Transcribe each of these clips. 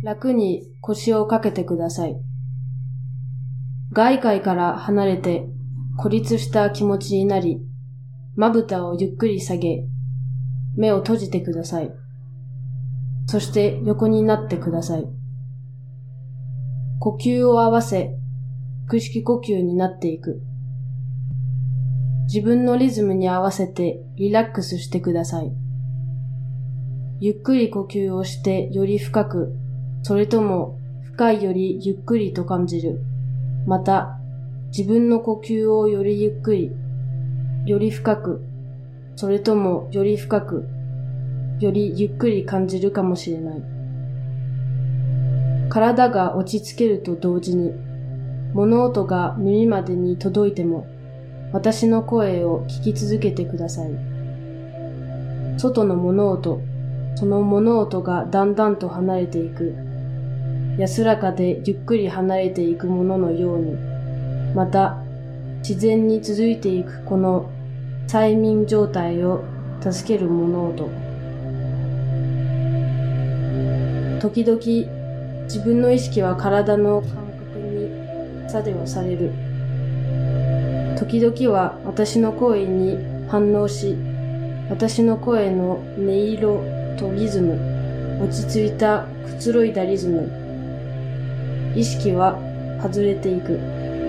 楽に腰をかけてください。外界から離れて孤立した気持ちになり、まぶたをゆっくり下げ、目を閉じてください。そして横になってください。呼吸を合わせ、腹式呼吸になっていく。自分のリズムに合わせてリラックスしてください。ゆっくり呼吸をしてより深く、それとも深いよりゆっくりと感じる。また、自分の呼吸をよりゆっくり、より深く、それともより深く、よりゆっくり感じるかもしれない。体が落ち着けると同時に、物音が耳までに届いても、私の声を聞き続けてください。外の物音、その物音がだんだんと離れていく。安らかでゆっくり離れていくもののように、また自然に続いていくこの催眠状態を助ける物音。時々自分の意識は体の感覚に作用される。時々は私の声に反応し、私の声の音色とリズム、落ち着いたくつろいだリズム、意識は外れていく。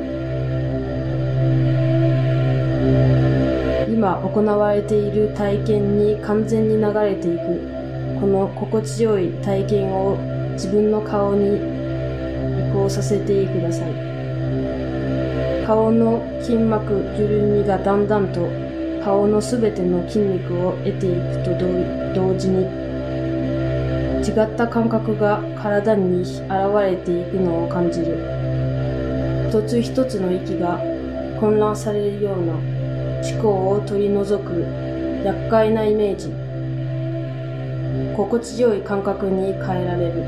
今行われている体験に完全に流れていく。この心地よい体験を自分の顔に移行させてください。顔の筋膜緩みがだんだんと顔のすべての筋肉を得ていくと同時に、違った感覚が体に現れていくのを感じる。一つ一つの息が混乱されるような思考を取り除く厄介なイメージ。心地よい感覚に変えられ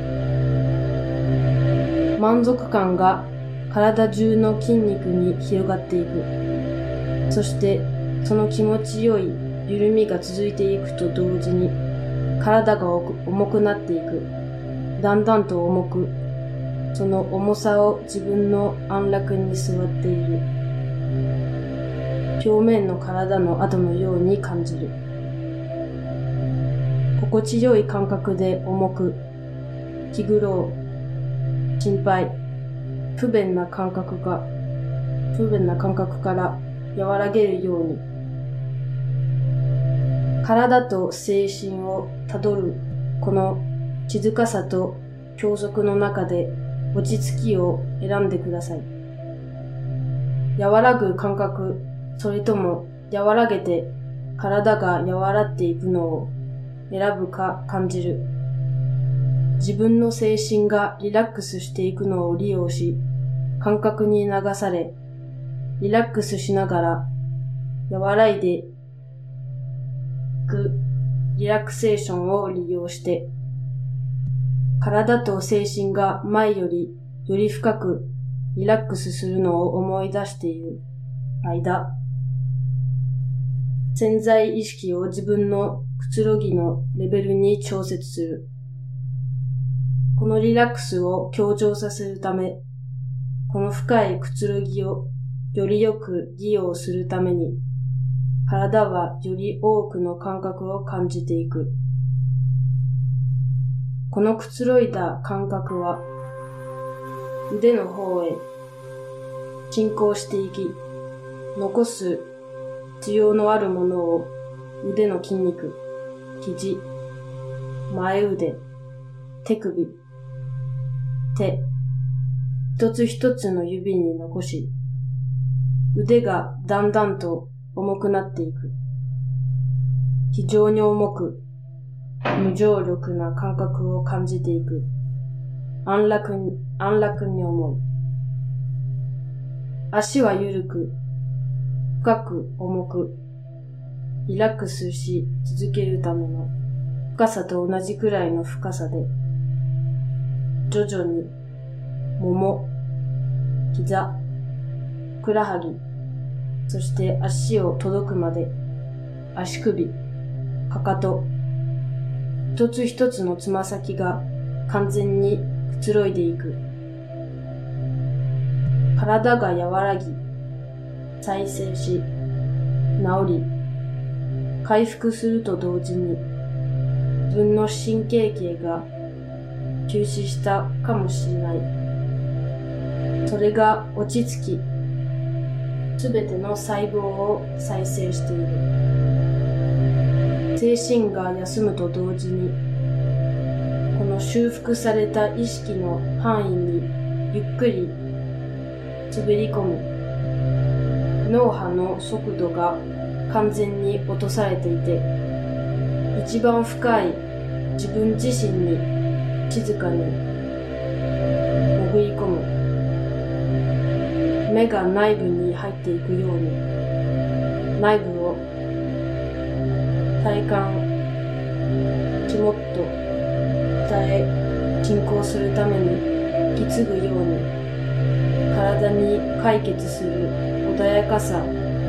る。満足感が体中の筋肉に広がっていく。そしてその気持ちよい緩みが続いていくと同時に、体が重くなっていく。だんだんと重く、その重さを自分の安楽に座っている。表面の体の跡のように感じる。心地よい感覚で重く、気苦労、心配、不便な感覚から和らげるように、体と精神をたどるこの静かさと休息の中で落ち着きを選んでください。和らぐ感覚、それとも和らげて体が和らっていくのを選ぶか感じる。自分の精神がリラックスしていくのを利用し、感覚に流され、リラックスしながら和らいでいくリラクセーションを利用して、体と精神が前よりより深くリラックスするのを思い出している間、潜在意識を自分のくつろぎのレベルに調節する。このリラックスを強調させるため、この深いくつろぎをよりよく利用するために、体はより多くの感覚を感じていく。このくつろいだ感覚は、腕の方へ進行していき、残す必要のあるものを腕の筋肉、肘、前腕、手首、手、一つ一つの指に残し、腕がだんだんと重くなっていく。非常に重く、無重力な感覚を感じていく。安楽に思う。足は緩く、深く重く、リラックスし続けるための深さと同じくらいの深さで、徐々に、もも、膝、ふくらはぎ、そして足を届くまで、足首、かかと、一つ一つのつま先が完全につろいでいく。体が和らぎ、再生し、治り、回復すると同時に、自分の神経系が休止したかもしれない。それが落ち着き、すべての細胞を再生している。精神が休むと同時に、この修復された意識の範囲にゆっくり滑り込む。脳波の速度が完全に落とされていて、一番深い自分自身に静かに潜り込む。目が内部に入っていくように、内部を体感ちもっと進行するために引き継ぐように、体に解決する穏やかさ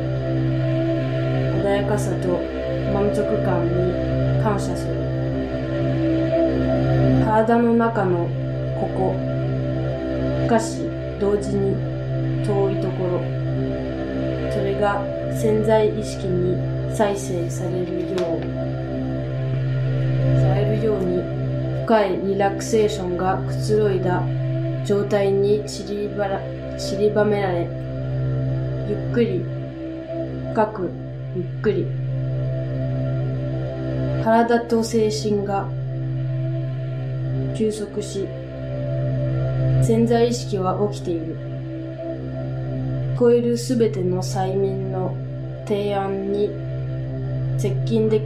と満足感に感謝する。体の中のここ、しかし同時に遠いところ、それが潜在意識に再生されるように深いリラクセーションがくつろいだ状態に散りばめられ、ゆっくり深くゆっくり体と精神が休息し、潜在意識は起きている。聞こえるすべての催眠の提案に接近でき、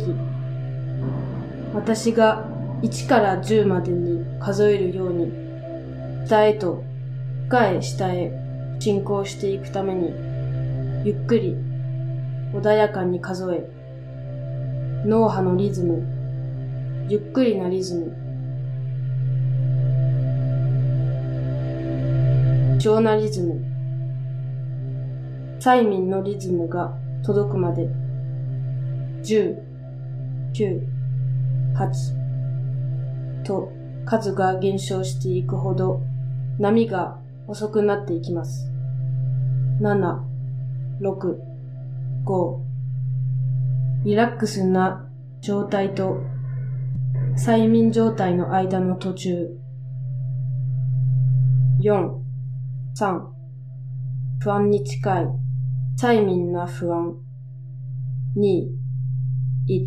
私が1から10までに数えるように、下へと深い下へ進行していくために、ゆっくり穏やかに数え、脳波のリズム、ゆっくりなリズム、貴重なリズム、催眠のリズムが届くまで、10、9、8と数が減少していくほど波が遅くなっていきます。7、6、5、リラックスな状態と催眠状態の間の途中。4、3、不安に近い催眠な不安。2、1。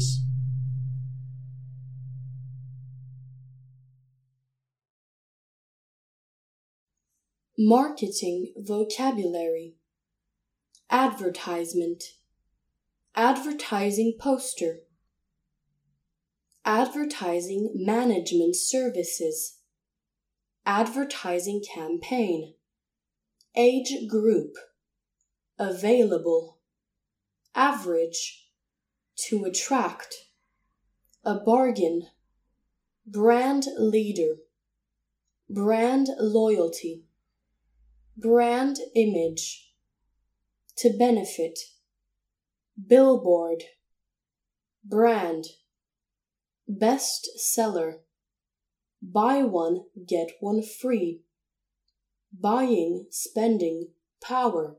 Marketing vocabulary. Advertisement. Advertising poster. Advertising management services. Advertising campaign. Age group. Available. Average. To attract. A bargain. Brand leader. Brand loyalty. Brand image. To benefit. Billboard. Brand. Best seller. Buy one, get one free. Buying, spending, power.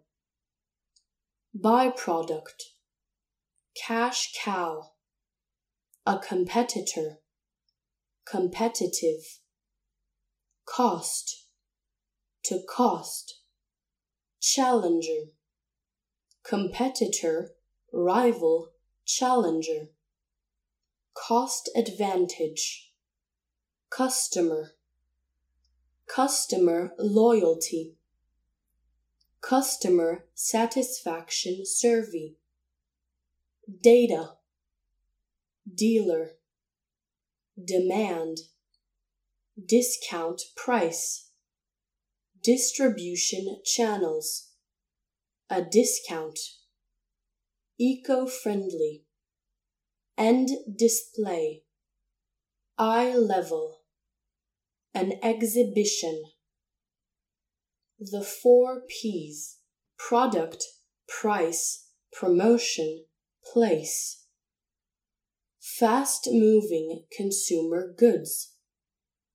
Byproduct. Cash cow. A competitor. Competitive. Cost. To cost. Challenger. Competitor, rival, challenger. Cost advantage. Customer. Customer loyalty. Customer satisfaction survey. Data. Dealer. Demand. Discount price. Distribution channels. A discount. Eco-friendly. End display. Eye level. An exhibition. The 4 P's. Product, price, promotion, place. Fast-moving consumer goods.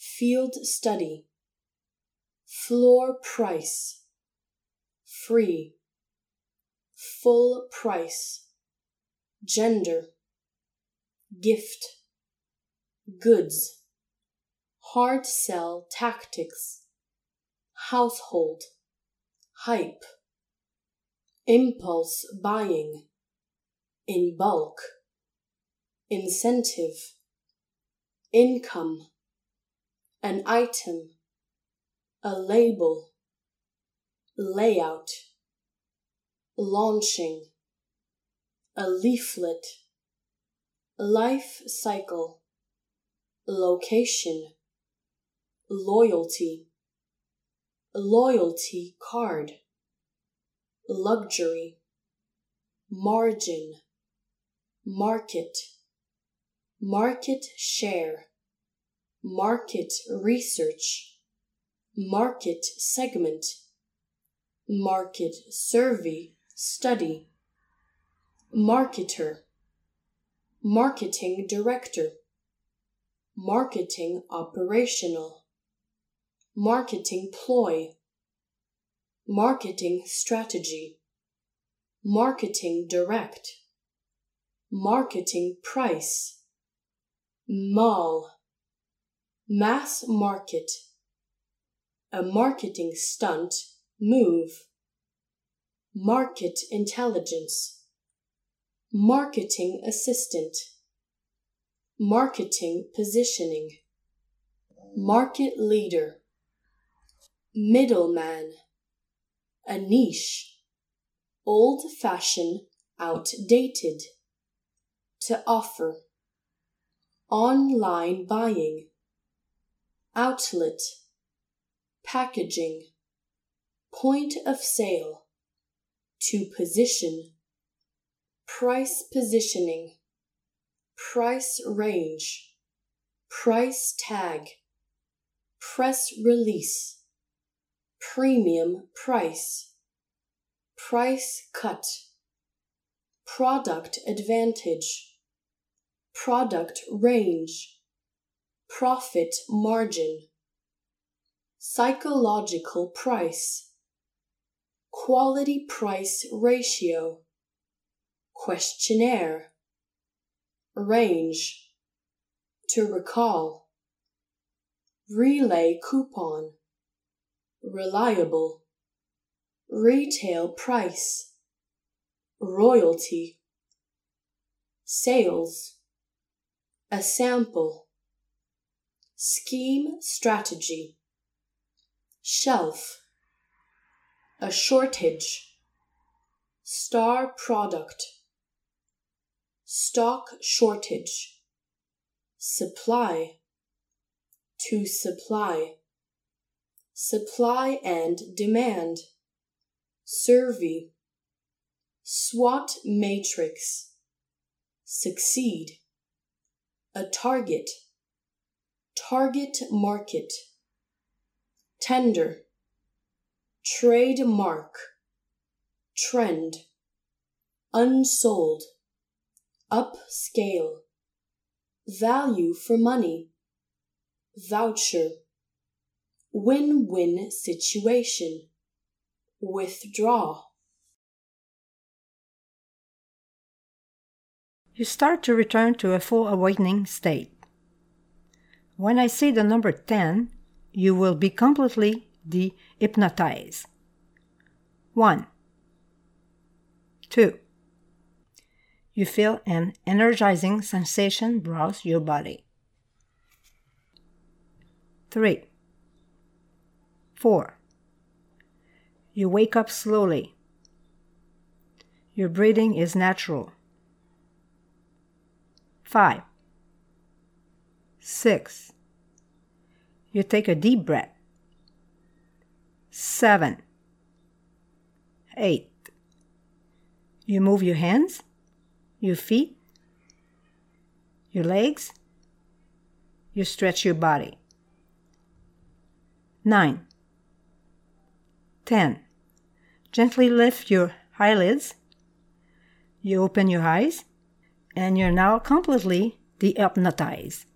field study, floor price, free, full price, gender, gift, goods, hard sell tactics, household, hype, impulse buying, in bulk, incentive, income, an item, a label, layout, launching, a leaflet, life cycle, location, loyalty, loyalty card, luxury, margin, market, market share, market research, market segment, market survey study, marketer, marketing director, marketing operational, marketing ploy, marketing strategy, marketing direct, marketing price, mall, mass market, a marketing stunt, move, market intelligence, marketing assistant, marketing positioning, market leader, middleman, a niche, old-fashioned, outdated, to offer, online buying, outlet, packaging, point of sale, to position, price positioning, price range, price tag, press release, premium price, price cut, product advantage, product range, profit margin, psychological price, quality price ratio, questionnaire, range, to recall, relay coupon, reliable, retail price, royalty, sales, a sample, scheme strategy, shelf, a shortage, star product, stock shortage, supply, to supply, supply and demand, survey, SWOT matrix, succeed, a target, target market, tender, trademark, trend, unsold, upscale, value for money, voucher, win-win situation, withdraw. You start to return to a full awakening state. When I say the number 10, you will be completely de-hypnotized. 1, 2. You feel an energizing sensation browse your body. 3, 4. You wake up slowly. Your breathing is natural. 5, 6. You take a deep breath. 7, 8. You move your hands, your feet, your legs. You stretch your body. 9, 10. Gently lift your eyelids. You open your eyes, and you're now completely de-hypnotized.